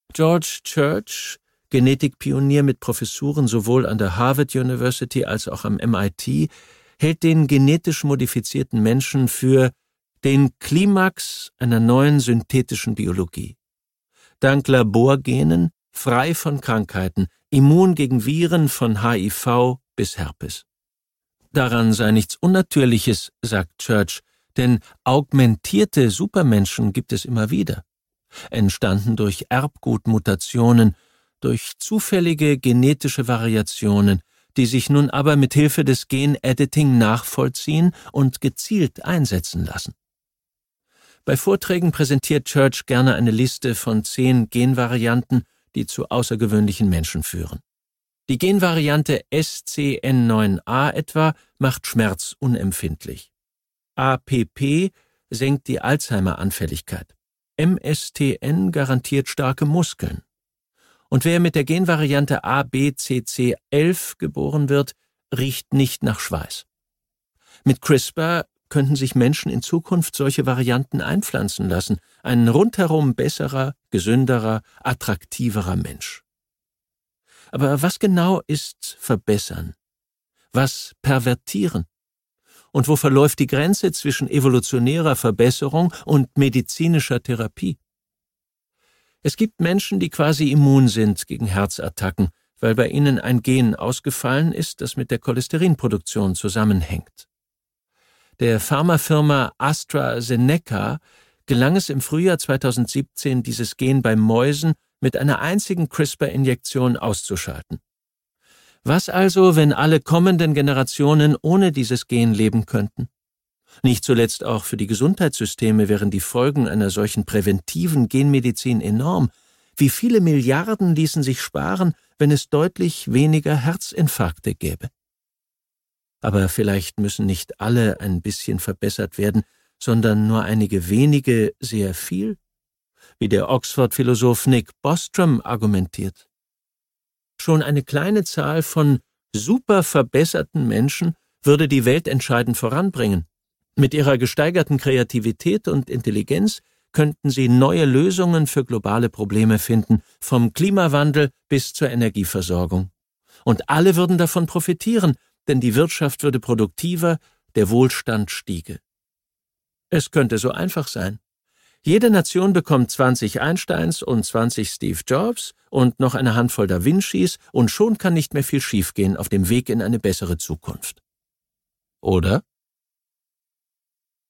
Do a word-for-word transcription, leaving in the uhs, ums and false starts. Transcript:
George Church, Genetikpionier mit Professuren sowohl an der Harvard University als auch am M I T, hält den genetisch modifizierten Menschen für den Klimax einer neuen synthetischen Biologie. Dank Laborgenen, frei von Krankheiten, immun gegen Viren von H I V bis Herpes. Daran sei nichts Unnatürliches, sagt Church, denn augmentierte Supermenschen gibt es immer wieder. Entstanden durch Erbgutmutationen, durch zufällige genetische Variationen, die sich nun aber mit Hilfe des Gen-Editing nachvollziehen und gezielt einsetzen lassen. Bei Vorträgen präsentiert Church gerne eine Liste von zehn Genvarianten, die zu außergewöhnlichen Menschen führen. Die Genvariante S C N neun A etwa macht Schmerz unempfindlich. A P P senkt die Alzheimer-Anfälligkeit. M S T N garantiert starke Muskeln. Und wer mit der Genvariante A B C C elf geboren wird, riecht nicht nach Schweiß. Mit CRISPR könnten sich Menschen in Zukunft solche Varianten einpflanzen lassen, ein rundherum besserer, gesünderer, attraktiverer Mensch. Aber was genau ist verbessern? Was pervertieren? Und wo verläuft die Grenze zwischen evolutionärer Verbesserung und medizinischer Therapie? Es gibt Menschen, die quasi immun sind gegen Herzattacken, weil bei ihnen ein Gen ausgefallen ist, das mit der Cholesterinproduktion zusammenhängt. Der Pharmafirma AstraZeneca gelang es im Frühjahr zweitausendsiebzehn, dieses Gen bei Mäusen mit einer einzigen CRISPR-Injektion auszuschalten. Was also, wenn alle kommenden Generationen ohne dieses Gen leben könnten? Nicht zuletzt auch für die Gesundheitssysteme wären die Folgen einer solchen präventiven Genmedizin enorm. Wie viele Milliarden ließen sich sparen, wenn es deutlich weniger Herzinfarkte gäbe? Aber vielleicht müssen nicht alle ein bisschen verbessert werden, sondern nur einige wenige sehr viel? Wie der Oxford-Philosoph Nick Bostrom argumentiert. Schon eine kleine Zahl von super verbesserten Menschen würde die Welt entscheidend voranbringen. Mit ihrer gesteigerten Kreativität und Intelligenz könnten sie neue Lösungen für globale Probleme finden, vom Klimawandel bis zur Energieversorgung. Und alle würden davon profitieren, denn die Wirtschaft würde produktiver, der Wohlstand stiege. Es könnte so einfach sein. Jede Nation bekommt zwanzig Einsteins und zwanzig Steve Jobs und noch eine Handvoll Da Vincis und schon kann nicht mehr viel schiefgehen auf dem Weg in eine bessere Zukunft. Oder?